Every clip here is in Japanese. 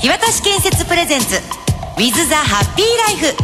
岩田市建設プレゼンツ With the Happy Life。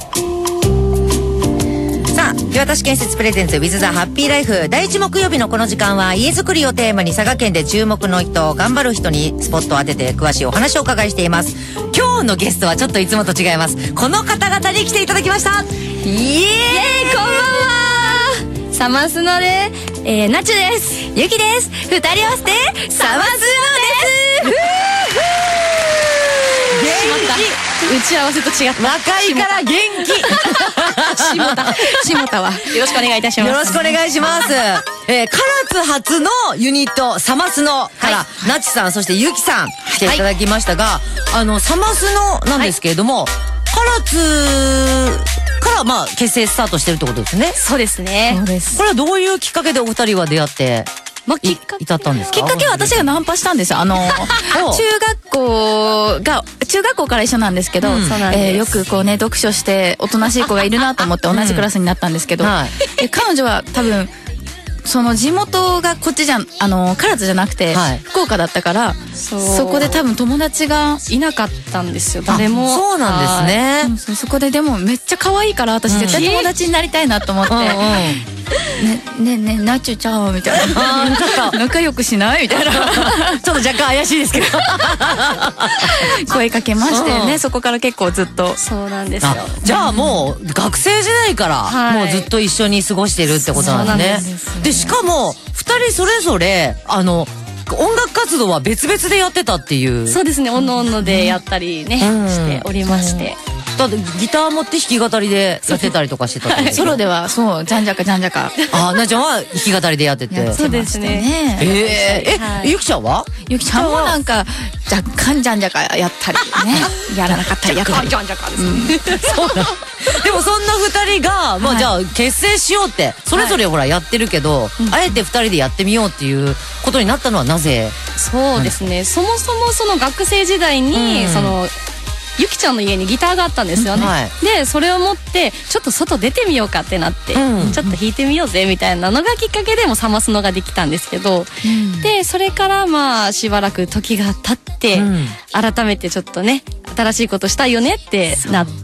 さあ、岩田市建設プレゼンツ With the Happy Life、 第1木曜日のこの時間は家づくりをテーマに佐賀県で注目の人、頑張る人にスポットを当てて詳しいお話をお伺いしています。今日のゲストはちょっといつもと違います。この方々に来ていただきました。イエーイ、 こんばんは。サマスノで、ナチュです。ユキです。二人合わせてサマスノです。 元打ち合わせと違った。 若いから元気下田はよろしくお願いいたします。 よろしくお願いします。唐津初のユニットサマスノから、ナチさんそしてユキさん来ていただきましたが、サマスノなんですけれども、唐津から結成スタートしてるってことですね。 そうですね。そうです。 これはどういうきっかけでお二人は出会って至ったんですか？ きっかけは私がナンパしたんですよ。中学校から一緒なんですけど、よくこうね、読書しておとなしい子がいるなと思って同じクラスになったんですけど、彼女は多分その地元がこっちじゃ唐津じゃなくて、福岡だったから、そこで多分友達がいなかったんですよ、誰も。 そうなんですね。 そこででもめっちょっと可愛いから私絶対友達になりたいなと思って、ねナチュちゃんみたいな、仲良くしないみたいな、ちょっと若干怪しいですけど声かけましてね、そこから結構ずっと。 そうなんですよ。 じゃあもう学生時代からもうずっと一緒に過ごしてるってことなんですね。でしかも2人それぞれ音楽活動は別々でやってたっていう。 そうですね、おのおのでやったりね、しておりまして。 だってギター持って弾き語りでやってたりとかしてたソロではそう、じゃんじゃかじゃんじゃか。 なちゃんは弾き語りでやってて。 そうですね。 ゆきちゃんは？ ゆきちゃんもなんか若干じゃんじゃかやったりね、やらなかったりやったり。 じゃんじゃかですね。 でもそんな2人がじゃあ結成しようってそれぞれほらやってるけど、あえて2人でやってみようっていうことになったのはなぜ？ そうですね、そもそもその学生時代にゆきちゃんの家にギターがあったんですよね、でそれを持ってちょっと外出てみようかってなって、ちょっと弾いてみようぜみたいなのがきっかけでもサマスノができたんですけど、でそれからしばらく時が経って、改めてちょっとね新しいことしたいよねってなって、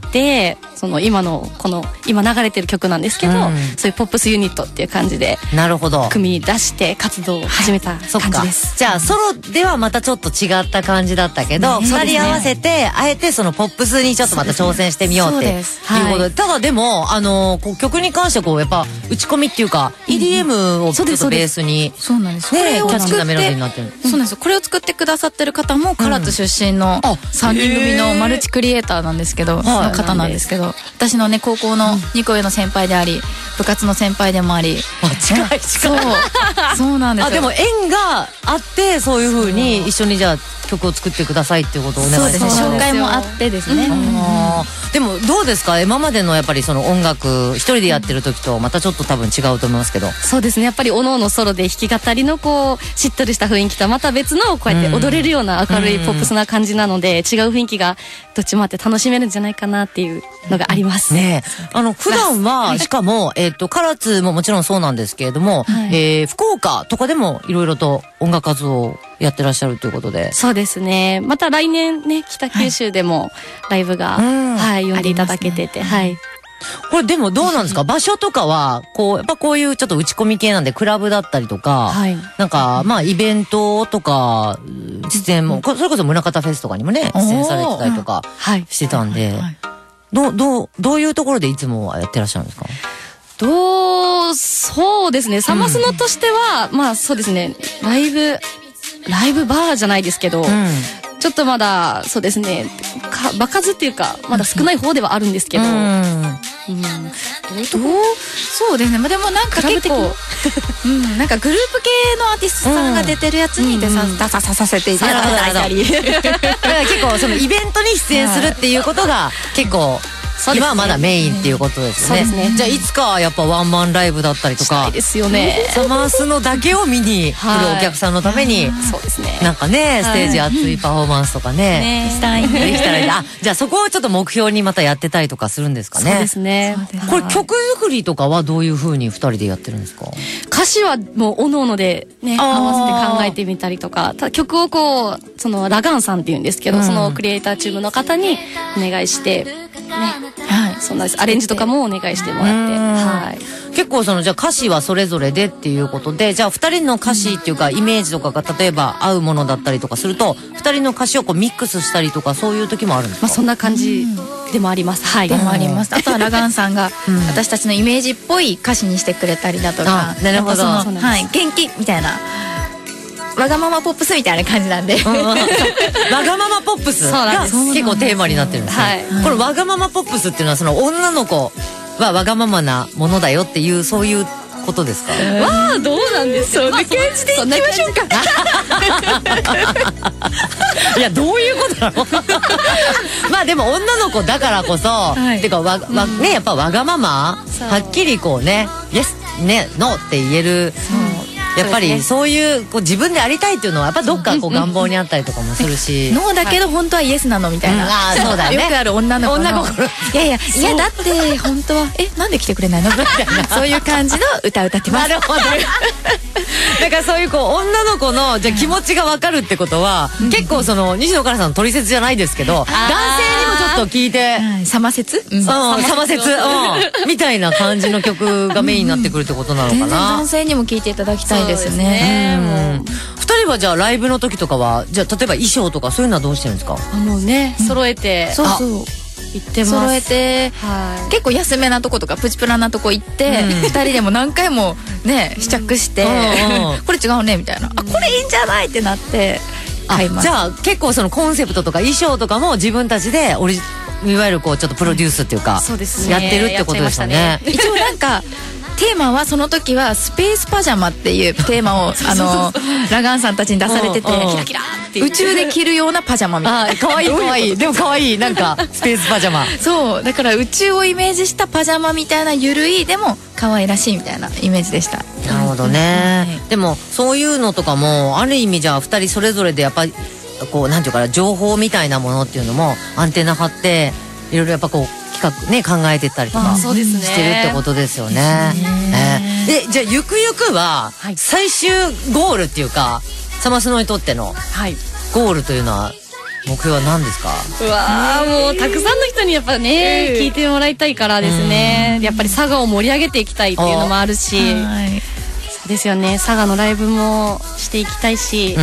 今の今流れてる曲なんですけど、そういうポップスユニットっていう感じで組み出して活動を始めた感じです。 じゃあソロではまたちょっと違った感じだったけど、2人合わせてあえてそのポップスにちょっとまた挑戦してみようっていうことで、ただでも曲に関してはやっぱ打ち込みっていうか EDM をちょっとベースにキャッチーなメロディーになってる。 そうなんですよ。これを作ってくださってる方も唐津出身の3人組のマルチクリエイターなんですけど、の方なんですけど、私のね高校の2個上の先輩であり、部活の先輩でもあり、 近いそうなんですよ。 でも縁があってそういう風に一緒にじゃあ曲を作ってくださいっていうことをお願いします。 紹介もあってですね。 でもどうですか、今までのやっぱりその音楽一人でやってる時とまたちょっと多分違うと思いますけど。 そうですね、やっぱりおのおのソロで弾き語りのしっとりした雰囲気とはまた別のこうやって踊れるような明るいポップスな感じなので、違う雰囲気がどっちもあって楽しめるんじゃないかなっていうのがありますね。普段はしかも唐津ももちろんそうなんですけれども、福岡とかでもいろいろと音楽活動をやってらっしゃるということで。 そうですね、また来年ね北九州でもライブが呼んでいただけてて、 これでもどうなんですか、場所とかはやっぱこういうちょっと打ち込み系なんでクラブだったりとか、なんかイベントとか出演も、それこそ宗像フェスとかにもね出演されてたりとかしてたんで、どういうところでいつもやってらっしゃるんですか？ そうですね、サマスノとしてはそうですね、ライブバーじゃないですけど、ちょっとまだそうですね、場数っていうかまだ少ない方ではあるんですけど、 そうですね。でもなんか結構なんかグループ系のアーティストさんが出てるやつに出させていただいたり、 結構そのイベントに出演するっていうことが結構今はまだメインっていうことですよね。 そうですね。 じゃあいつかはやっぱワンマンライブだったりとかですよね。 サマスノだけを見に来るお客さんのために、 そうですね。 なんかねステージ熱いパフォーマンスとかねしたいできたらいい。あ、じゃあそこをちょっと目標にまたやってたりとかするんですかね。 そうですね。 これ曲作りとかはどういう風に2人でやってるんですか？ 歌詞はもう各々でね合わせて考えてみたりとか、ただ曲をこうそのラガンさんっていうんですけど、そのクリエイターチームの方にお願いしてね、そんなアレンジとかもお願いしてもらって、 結構じゃあ歌詞はそれぞれでっていうことで、じゃあ2人の歌詞っていうかイメージとかが例えば合うものだったりとかすると2人の歌詞をこうミックスしたりとかそういう時もあるんですか？ そんな感じでもあります。はい。 でもあります。あとはラガンさんが私たちのイメージっぽい歌詞にしてくれたりだとか、 なるほど。 元気みたいな。わがままポップスみたいな感じなんで、 わがままポップスが結構テーマになってるんですね。これわがままポップスっていうのはその女の子はわがままなものだよっていうそういうことですか？ わあ、どうなんですか？そんな感じでいきましょうか。 いや、どういうことなの？まあでも女の子だからこそ、てかね、やっぱわがままはっきりこうね、イエスねノーって言える。やっぱりそういうこう自分でありたいっていうのはやっぱどっかこう願望にあったりとかもするし、 ノーだけど本当はイエスなのみたいな、 あ、そうだね、 よくある女の子のいやだって本当はなんで来てくれないのみたいなそういう感じの歌歌ってます。 なるほど。だからそういうこう女の子のじゃ気持ちが分かるってことは、結構その西野カナさんのトリセツじゃないですけど、男性にもちょっと聞いてサマセツみたいな感じの曲がメインになってくるってことなのかな。 全然男性にも聞いていただきたいですね。 2人はじゃあライブの時とかはじゃあ例えば衣装とかそういうのはどうしてるんですか？ もうね揃えて、 そう行ってます。 揃えて、結構安めなとことかプチプラなとこ行って、2人でも何回もね試着して、これ違うねみたいな、これいいんじゃないってなって買います。 じゃあ結構そのコンセプトとか衣装とかも自分たちでいわゆるこうちょっとプロデュースっていうか、やってるってことですよね。 一応なんかテーマはその時はスペースパジャマっていうテーマをラガンさんたちに出されてて、キラキラって宇宙で着るようなパジャマみたいな。 かわいいかわいい。でもかわいい、なんかスペースパジャマ。 そうだから宇宙をイメージしたパジャマみたいな、ゆるいでも可愛らしいみたいなイメージでした。 なるほどね。でもそういうのとかもある意味じゃあ2人それぞれでやっぱりこうなんていうかな、情報みたいなものっていうのもアンテナ張っていろいろやっぱこうね考えてったりとかしてるってことですよね。でじゃあゆくゆくは最終ゴールっていうか、サマスノにとってのゴールというのは目標は何ですか？ うわー、もうたくさんの人にやっぱね聞いてもらいたいからですね。やっぱり佐賀を盛り上げていきたいっていうのもあるし、そうですよね、佐賀のライブもしていきたいし、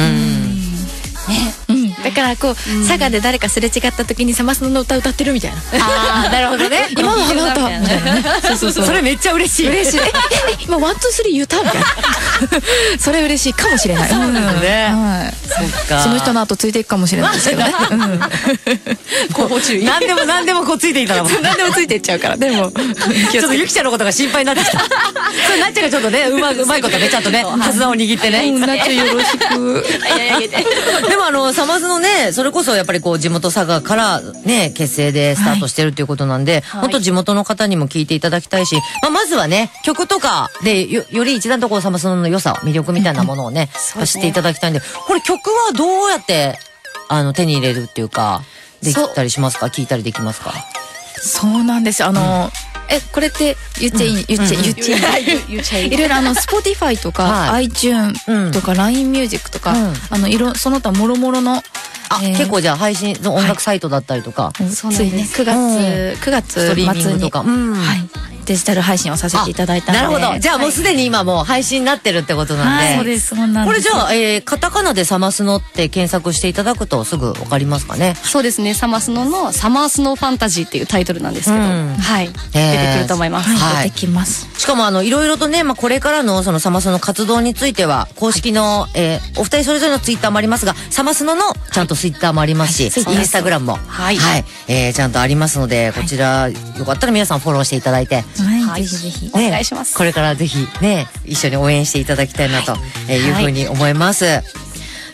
だからこう佐賀で誰かすれ違った時にサマスノの歌歌ってるみたいな。 ああ、なるほどね。 今の花歌みたいなね。そうそれめっちゃ嬉しい。 嬉しい。今ワンツースリー言ったみたいな。それ嬉しいかもしれない。 そうなのね。そっか。 その人の後ついていくかもしれないですけどね。 後方注意。 何でもこうついていったら何でもついていっちゃうから。でもちょっとゆきちゃんのことが心配になってきた。それなっちゃんがちょっとねうまいことねちゃんとね手綱を握ってね。 なっちゃんよろしく。 でもサマスのね、それこそやっぱりこう地元佐賀からね結成でスタートしてるっていうことなんで、本当地元の方にも聞いていただきたいし、まずはね曲とかでより一段とこうサマスの良さ魅力みたいなものをね知っていただきたいんで、これ曲はどうやって手に入れるっていうかできたりしますか？聞いたりできますか？ そうなんです。これって言っちゃいいいろいろSpotify とか iTunes とか LINE ミュージックとかその他もろもろの結構じゃあ配信の音楽サイトだったりとか、 ついね9月ストリーミングとかデジタル配信をさせていただいたので。 なるほど。じゃあもうすでに今もう配信になってるってことなんで。 そうです。そうなんです。 これじゃあカタカナでサマスノって検索していただくとすぐわかりますかね？ そうですね。サマスノのサマースノーファンタジーっていうタイトルなんですけど、はい、出てくると思います。 出てきます。 しかもいろいろとね、これからのそのサマスノの活動については公式のお二人それぞれのツイッターもありますが、サマスノのちゃんとツイッターもありますし、インスタグラムもちゃんとありますので、こちらよかったら皆さんフォローしていただいて、 ぜひぜひお願いします。 これからぜひね一緒に応援していただきたいなというふうに思います。じ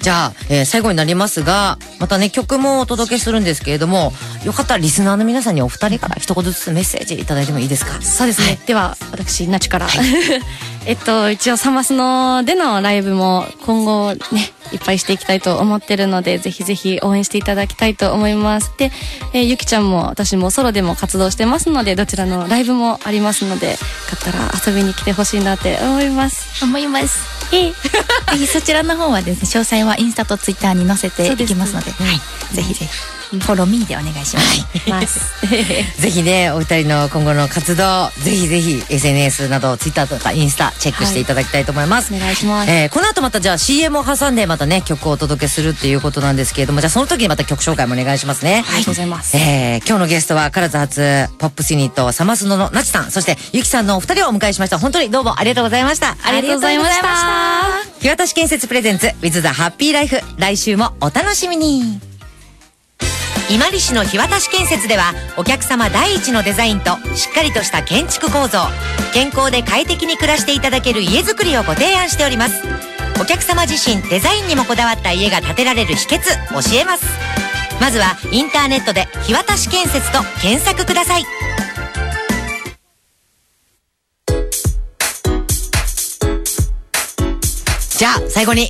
じゃあ、最後になりますが、またね、曲もお届けするんですけれども、よかったらリスナーの皆さんにお二人から一言ずつメッセージいただいてもいいですか？ そうですね。はい、では、私、なちから。一応サマスノでのライブも今後ね、いっぱいしていきたいと思ってるので、ぜひぜひ応援していただきたいと思います。で、ゆきちゃんも私もソロでも活動してますので、どちらのライブもありますので、よかったら遊びに来てほしいなって思います。ぜひそちらの方はですね、詳細はインスタとツイッターに載せていきますので、はい、ぜひぜひ。フォローミーでお願いします。 ぜひね、お二人の今後の活動、ぜひぜひ SNS など、ツイッターとかインスタチェックしていただきたいと思います。 お願いします。 この後またじゃあ CM を挟んでまたね、曲をお届けするっていうことなんですけれども、じゃあその時にまた曲紹介もお願いしますね。 ありがとうございます。 今日のゲストは、唐津発ポップスユニット、サマスノのなちさん、そしてゆきさんのお二人をお迎えしました。本当にどうもありがとうございました。 ありがとうございました。 日渡建設プレゼンツ With the Happy Life、来週もお楽しみに。今治市の日渡建設では、お客様第一のデザインとしっかりとした建築構造、健康で快適に暮らしていただける家づくりをご提案しております。お客様自身デザインにもこだわった家が建てられる秘訣教えます。まずはインターネットで日渡建設と検索ください。じゃあ最後に